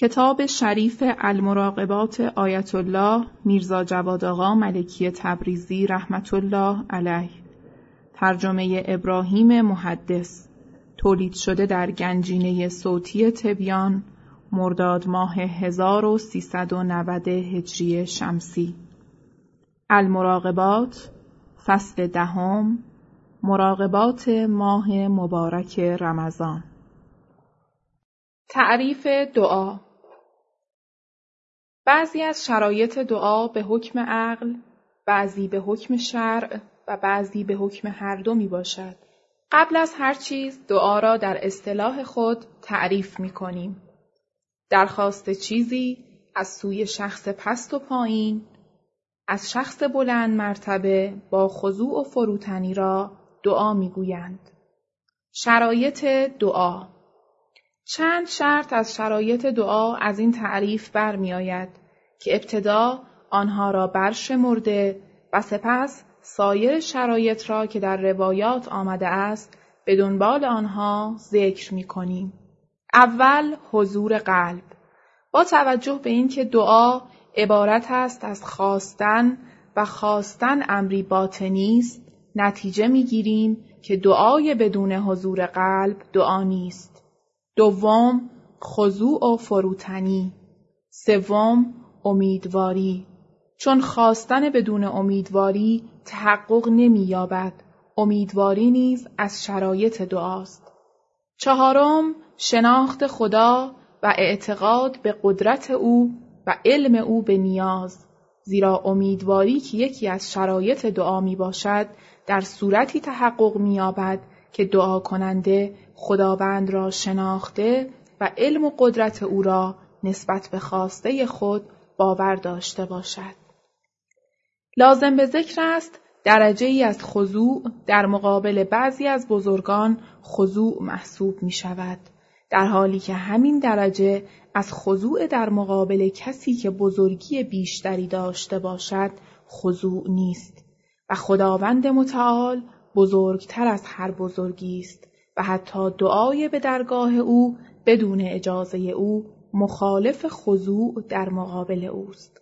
کتاب شریف المراقبات آیت الله میرزا جواد آقا ملکی تبریزی رحمت الله علیه، ترجمه ابراهیم محدث، تولید شده در گنجینه صوتی تبیان، مرداد ماه 1390 هجری شمسی. المراقبات، فصل 10، مراقبات ماه مبارک رمضان. تعریف دعا. بعضی از شرایط دعا به حکم عقل، بعضی به حکم شرع و بعضی به حکم هر دو می باشد. قبل از هر چیز دعا را در اصطلاح خود تعریف می کنیم. درخواست چیزی از سوی شخص پست و پایین، از شخص بلند مرتبه با خضوع و فروتنی را دعا می گویند. شرایط دعا. چند شرط از شرایط دعا از این تعریف برمی آید که ابتدا آنها را برشمرده و سپس سایر شرایط را که در روایات آمده است به دنبال آنها ذکر می کنیم. اول حضور قلب. با توجه به اینکه دعا عبارت است از خواستن و خواستن امری باطنی است، نتیجه می گیریم که دعای بدون حضور قلب دعا نیست. دوم، خضوع و فروتنی. سوم، امیدواری. چون خواستن بدون امیدواری تحقق نمی‌یابد، امیدواری نیز از شرایط دعاست. چهارم، شناخت خدا و اعتقاد به قدرت او و علم او به نیاز، زیرا امیدواری که یکی از شرایط دعا می باشد در صورتی تحقق می‌یابد که دعا کننده خداوند را شناخته و علم و قدرت او را نسبت به خواسته خود باور داشته باشد. لازم به ذکر است درجه ای از خضوع در مقابل بعضی از بزرگان خضوع محسوب می شود، در حالی که همین درجه از خضوع در مقابل کسی که بزرگی بیشتری داشته باشد خضوع نیست و خداوند متعال بزرگتر از هر بزرگی است و حتی دعای به درگاه او بدون اجازه او مخالف خضوع در مقابل اوست.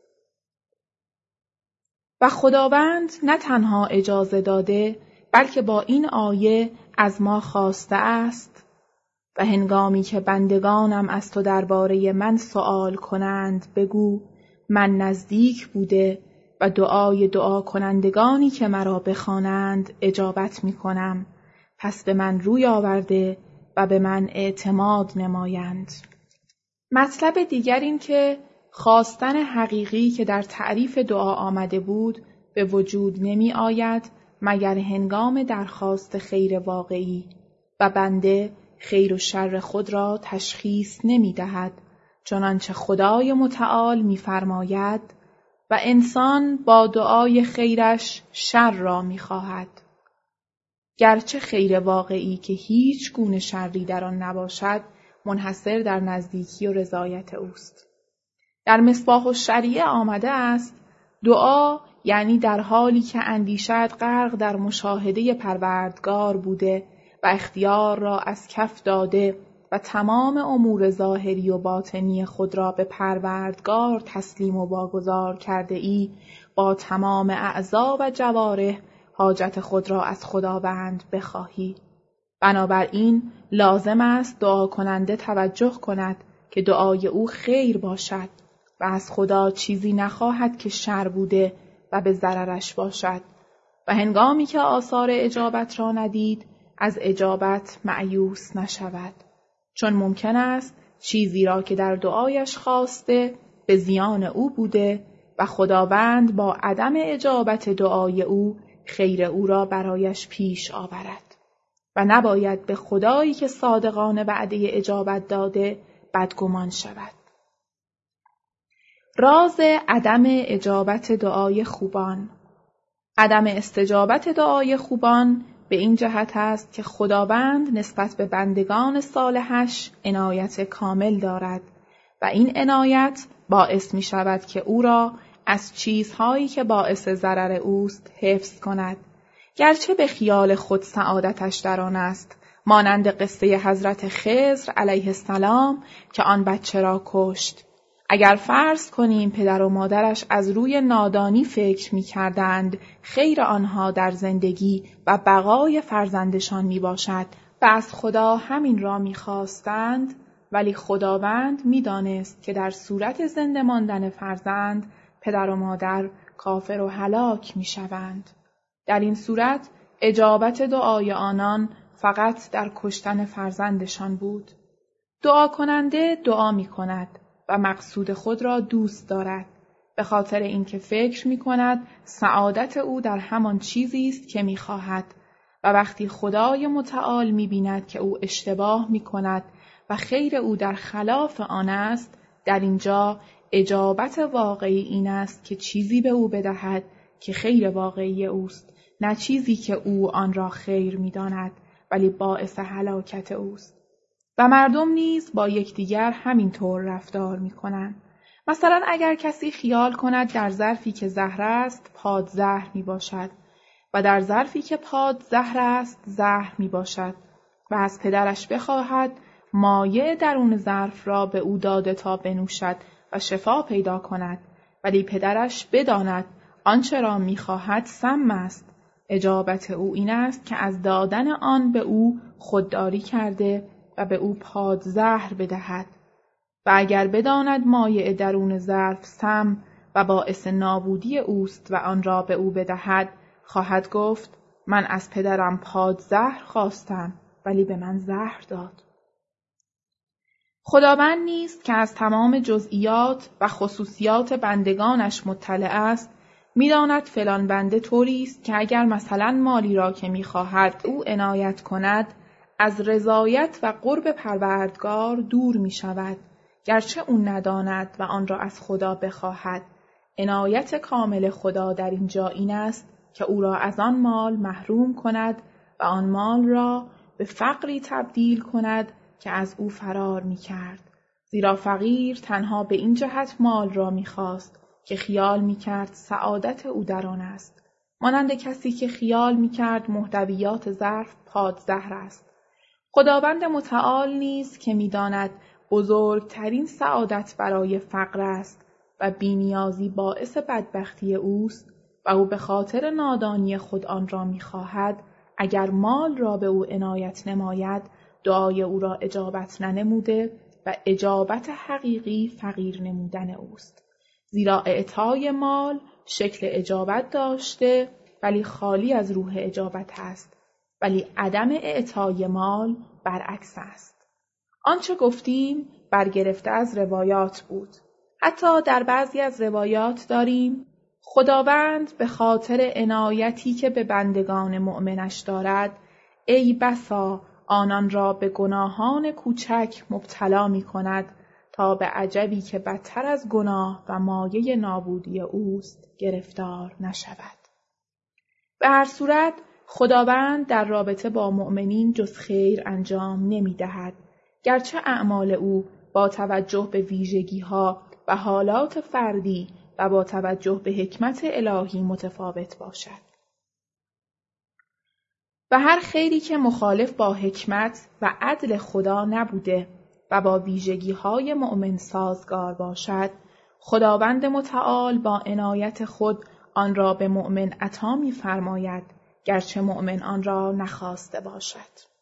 و خداوند نه تنها اجازه داده بلکه با این آیه از ما خواسته است و هنگامی که بندگانم از تو درباره من سؤال کنند بگو من نزدیک بوده و دعای دعا کنندگانی که مرا بخوانند اجابت می کنم، پس به من روی آورده و به من اعتماد نمایند. مطلب دیگر این که خواستن حقیقی که در تعریف دعا آمده بود به وجود نمی آید مگر هنگام درخواست خیر واقعی و بنده خیر و شر خود را تشخیص نمی دهد، چنانچه خدای متعال می فرماید و انسان با دعای خیرش شر را می خواهد. گرچه خیر واقعی که هیچ گونه شری در آن نباشد منحصر در نزدیکی و رضایت اوست. در مصباح الشریعه آمده است دعا یعنی در حالی که اندیشت غرق در مشاهده پروردگار بوده و اختیار را از کف داده و تمام امور ظاهری و باطنی خود را به پروردگار تسلیم و واگذار کرده ای، با تمام اعضا و جوارح حاجت خود را از خداوند بخواهی. بنابراین لازم است دعا کننده توجه کند که دعای او خیر باشد و از خدا چیزی نخواهد که شر بوده و به ضررش باشد و هنگامی که آثار اجابت را ندید از اجابت مایوس نشود، چون ممکن است چیزی را که در دعایش خواسته به زیان او بوده و خداوند با عدم اجابت دعای او خیر او را برایش پیش آورد و نباید به خدایی که صادقانه وعده اجابت داده بدگمان شود. راز عدم اجابت دعای خوبان. عدم استجابت دعای خوبان به این جهت است که خداوند نسبت به بندگان صالحش عنایت کامل دارد و این عنایت باعث می شود که او را از چیزهایی که باعث ضرر اوست حفظ کند، گرچه به خیال خود سعادتش در آن است مانند قصه حضرت خضر علیه السلام که آن بچه را کشت. اگر فرض کنیم پدر و مادرش از روی نادانی فکر می‌کردند خیر آنها در زندگی و بقای فرزندشان میباشد و از خدا همین را می‌خواستند، ولی خداوند می‌دانست که در صورت زنده ماندن فرزند پدر و مادر کافر و هلاک می‌شوند. در این صورت اجابت دعای آنان فقط در کشتن فرزندشان بود. دعا کننده دعا می‌کند و مقصود خود را دوست دارد، به خاطر اینکه فکر می‌کند سعادت او در همان چیزی است که می‌خواهد و وقتی خدای متعال می‌بیند که او اشتباه می‌کند و خیر او در خلاف آن است، در اینجا اجابت واقعی این است که چیزی به او بدهد که خیر واقعی اوست، نه چیزی که او آن را خیر می‌داند ولی باعث هلاکت اوست. و مردم نیز با یکدیگر همین طور رفتار می‌کنند. مثلا اگر کسی خیال کند در ظرفی که زهر است پادزهر میباشد و در ظرفی که پادزهر است زهر میباشد و از پدرش بخواهد مایع درون ظرف را به او داده تا بنوشد و شفا پیدا کند، ولی پدرش بداند آنچه را میخواهد سم است، اجابت او این است که از دادن آن به او خودداری کرده و به او پادزهر بدهد. و اگر بداند مایع درون ظرف سم و باعث نابودی اوست و آن را به او بدهد، خواهد گفت من از پدرم پادزهر خواستم ولی به من زهر داد. خداوند نیست که از تمام جزئیات و خصوصیات بندگانش مطلع است، می‌داند فلان بنده طوری است که اگر مثلا مالی را که می‌خواهد او عنایت کند، از رضایت و قرب پروردگار دور می‌شود، گرچه او نداند و آن را از خدا بخواهد. عنایت کامل خدا در اینجا این است که او را از آن مال محروم کند و آن مال را به فقری تبدیل کند که از او فرار می‌کرد. زیرا فقیر تنها به این جهت مال را می‌خواست که خیال می‌کرد سعادت او در آن است، مانند کسی که خیال می‌کرد محتویات ظرف پادزهر است. خداوند متعال نیز که می‌داند بزرگترین سعادت برای فقر است و بی‌نیازی باعث بدبختی اوست و او به خاطر نادانی خود آن را می‌خواهد، اگر مال را به او عنایت نماید دعای او را اجابت ننموده و اجابت حقیقی فقیر نمودن اوست. زیرا اعطای مال شکل اجابت داشته ولی خالی از روح اجابت است، ولی عدم اعطای مال برعکس است. آنچه گفتیم برگرفته از روایات بود. حتی در بعضی از روایات داریم خداوند به خاطر عنایتی که به بندگان مؤمنش دارد، ای بسا آنان را به گناهان کوچک مبتلا می کند تا به عجبی که بدتر از گناه و مایه نابودی اوست گرفتار نشود. به هر صورت خداوند در رابطه با مؤمنین جز خیر انجام نمی دهد، گرچه اعمال او با توجه به ویژگی‌ها و حالات فردی و با توجه به حکمت الهی متفاوت باشد. و هر خیری که مخالف با حکمت و عدل خدا نبوده و با ویژگی‌های مؤمن سازگار باشد، خداوند متعال با عنایت خود آن را به مؤمن عطا می‌فرماید، گرچه مؤمن آن را نخواسته باشد.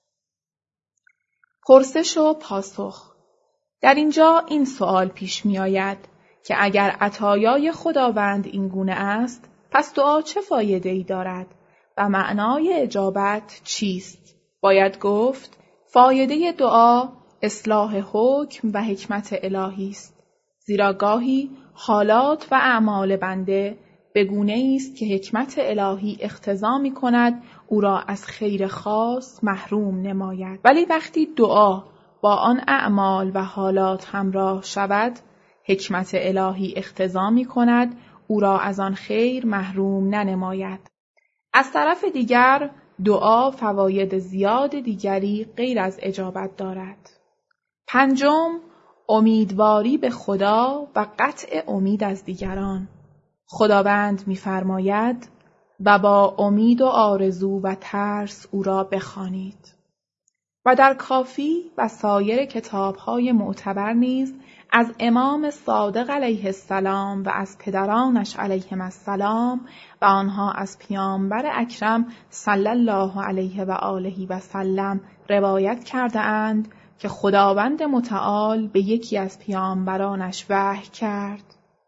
پرسش و پاسخ. در اینجا این سوال پیش می آید که اگر عطایای خداوند این گونه است، پس دعا چه فایده‌ای دارد و معنای اجابت چیست؟ باید گفت فایده دعا اصلاح حکم و حکمت الهی است، زیرا گاهی حالات و اعمال بنده به گونه‌ای است که حکمت الهی اقتضا می‌کند او را از خیر خاص محروم نماید، ولی وقتی دعا با آن اعمال و حالات همراه شود، حکمت الهی اقتضا می‌کند او را از آن خیر محروم ننماید. از طرف دیگر دعا فواید زیاد دیگری غیر از اجابت دارد. پنجم، امیدواری به خدا و قطع امید از دیگران. خداوند می‌فرماید و با امید و آرزو و ترس او را بخوانید. و در کافی و سایر کتاب‌های معتبر نیز از امام صادق علیه السلام و از پدرانش علیهم السلام و آنها از پیامبر اکرم صلی الله علیه و آله و سلم روایت کرده اند که خداوند متعال به یکی از پیامبرانش وحی کرد: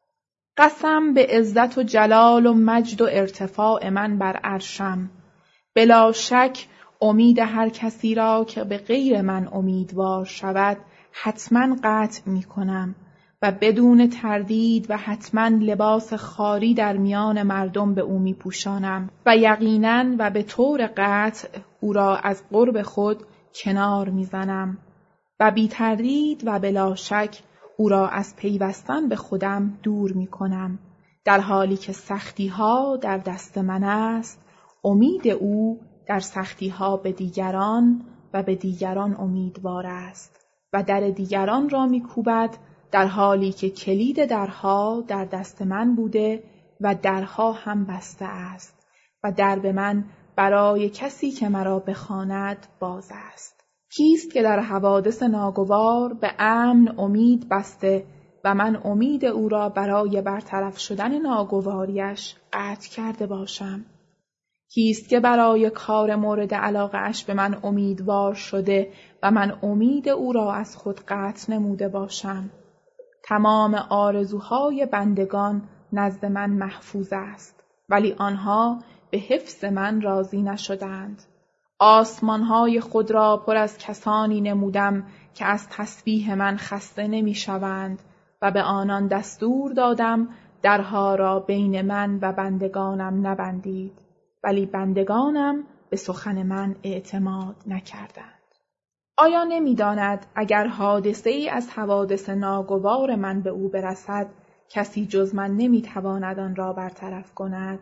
قسم به عزت و جلال و مجد و ارتفاع من بر عرشم، بلا شک امید هر کسی را که به غیر من امیدوار شود حتما قطع می کنم و بدون تردید و حتما لباس خاری در میان مردم به او می پوشانم و یقینا و به طور قطع او را از قرب خود کنار می زنم و بی تردید و بلا شک او را از پیوستن به خودم دور می کنم، در حالی که سختی ها در دست من است، امید او در سختی ها به دیگران و به دیگران امیدوار است و در دیگران را می کوبد، در حالی که کلید درها در دست من بوده و درها هم بسته است و درب من برای کسی که مرا بخواند باز است. کیست که در حوادث ناگوار به امن امید بسته و من امید او را برای برطرف شدن ناگواریش قطع کرده باشم؟ کیست که برای کار مورد علاقه اش به من امیدوار شده و من امید او را از خود قطع نموده باشم؟ تمام آرزوهای بندگان نزد من محفوظ است، ولی آنها به حفظ من راضی نشدند. آسمانهای خود را پر از کسانی نمودم که از تسبیح من خسته نمی شوند و به آنان دستور دادم درها را بین من و بندگانم نبندید، ولی بندگانم به سخن من اعتماد نکردند. آیا نمی‌داند اگر حادثه‌ای از حوادث ناگوار من به او برسد، کسی جز من نمی‌تواند آن را برطرف کند؟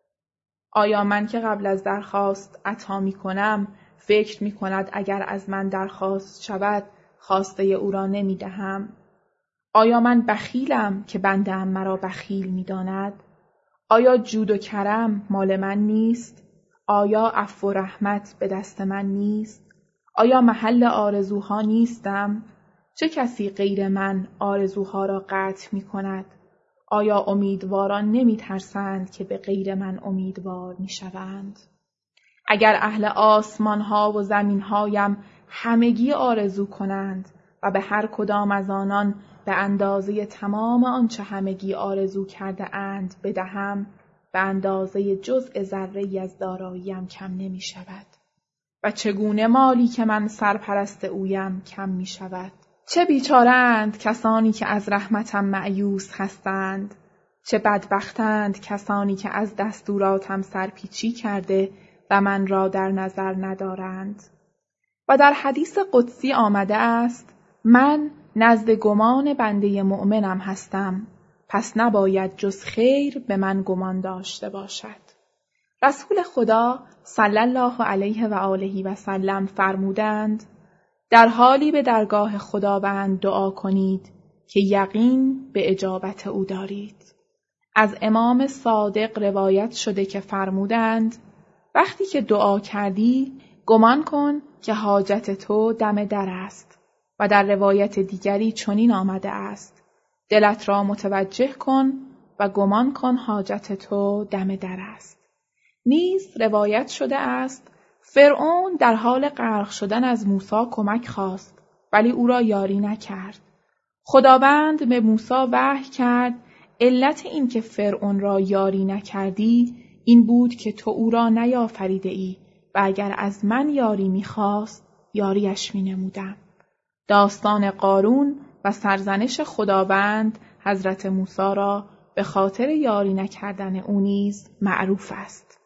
آیا من که قبل از درخواست عطا می‌کنم، فکر می‌کند اگر از من درخواست شود، خواسته او را نمی‌دهم؟ آیا من بخیلم که بنده‌ام مرا بخیل می‌داند؟ آیا جود و کرم مال من نیست؟ آیا عفو و رحمت به دست من نیست؟ آیا محل آرزوها نیستم؟ چه کسی غیر من آرزوها را قطع می کند؟ آیا امیدواران نمی ترسند که به غیر من امیدوار می شوند؟ اگر اهل آسمانها و زمینهایم همگی آرزو کنند و به هر کدام از آنان به اندازه تمام آنچه همگی آرزو کرده اند بدهم، به اندازه جزء ذره‌ای از داراییم کم نمی شود. و چگونه مالی که من سرپرست اویم کم می شود؟ چه بیچاره‌اند کسانی که از رحمتم مأیوس هستند، چه بدبختند کسانی که از دستوراتم سرپیچی کرده و من را در نظر ندارند. و در حدیث قدسی آمده است: من نزد گمان بنده مؤمنم هستم، پس نباید جز خیر به من گمان داشته باشد. رسول خدا صلی الله علیه و آله و سلم فرمودند: در حالی به درگاه خداوند دعا کنید که یقین به اجابت او دارید. از امام صادق روایت شده که فرمودند: وقتی که دعا کردی گمان کن که حاجت تو دم در است. و در روایت دیگری چنین آمده است: دلت را متوجه کن و گمان کن حاجت تو دم در است. نیز روایت شده است: فرعون در حال غرق شدن از موسی کمک خواست، ولی او را یاری نکرد. خداوند به موسی وحی کرد: علت این که فرعون را یاری نکردی این بود که تو او را نیافریده ای و اگر از من یاری میخواست یاریش مینمودم. داستان قارون و سرزنش خداوند حضرت موسی را به خاطر یاری نکردن او نیز معروف است.